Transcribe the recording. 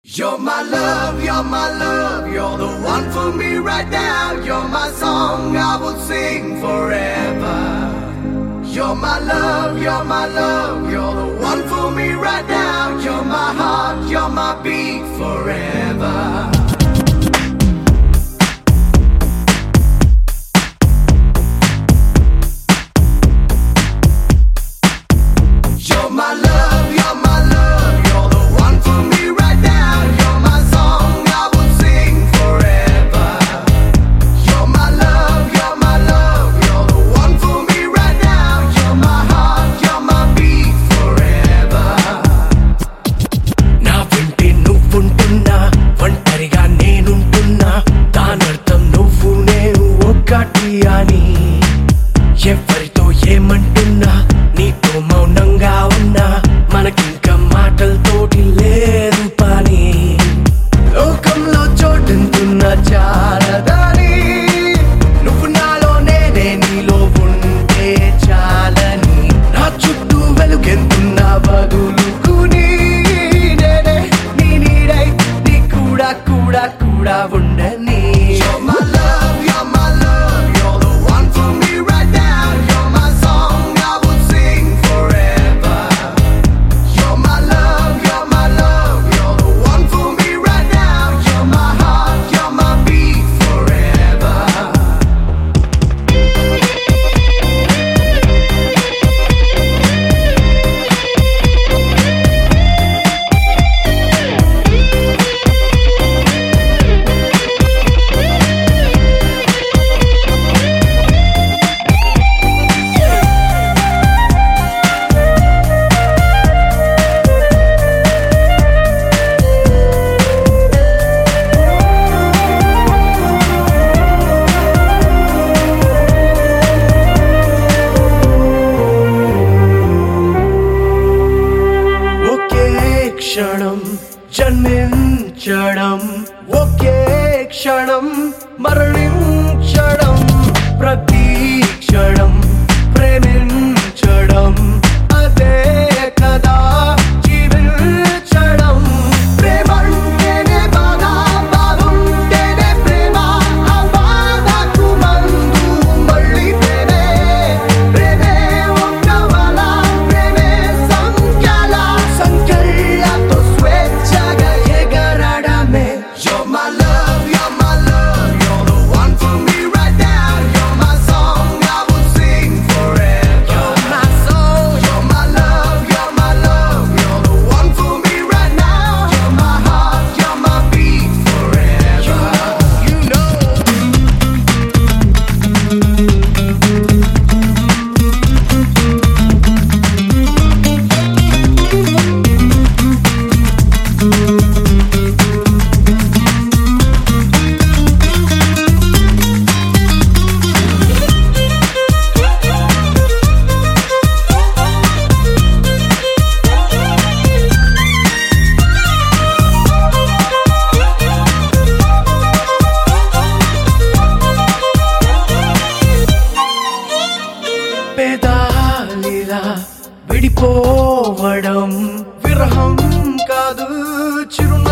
You're my love, you're my love, you're the one for me right now. You're my song, I will sing forever. You're my love, you're my love, you're the one for me right now. You're my heart, you're my beat forever. You're my love, you're my love, you're the one for me right now. You're my song, I will sing forever. You're my love, you're my love, you're the one for me right now. You're my heart, you're my beat forever. నా వెంటే నువ్వుంటున్నా ఒంటరిగా నేనుంటున్నా దానర్థం నువ్వు నేను ఒక్కటి అని ఎవరితో ఏమంటున్నా నీతో మౌనంగా ఉన్నా మనకింక మాటలతోటి లేదు పని లోకంలో చోటంటున్నా చాలదని నువ్వు నాలో నేనే నీలో ఉంటే చాలని నా చుట్టూ వెలుగెంతున్నా వదులుకుని నేనే నీ నీడై నీ కూడా కూడా కూడా ఉండని You're my love, you're my love, you're the one for me right now. You're my song, I will sing forever. You're my love, you're my love, you're the one for me right now. You're my heart, you're my beat forever. ఒకే క్షణం జన్మించడం ఒకే క్షణం మరణించడం ప్రతి క్షణం ప్రేమించడం అదే కదా జీవించడం ప్రేమంటేనే బాధ, బాధుంటేనే ప్రేమ. ఆ బాధకు మందు మళ్ళీ ప్రేమే. ప్రేమే ఒక వల, ప్రేమే సంఖ్యల. సంఖ్యలతో స్వేచ్ఛగా ఎగరడమే. You're my love, you're my love, you're the one for me right now. You're my song, I will sing forever. You're my soul, you're my love, you're my love, you're the one for me right now. You're my heart, you're my beat forever. You know పెదాలిలా విడిపోవడం విరహం కాదు చిరునవ్వు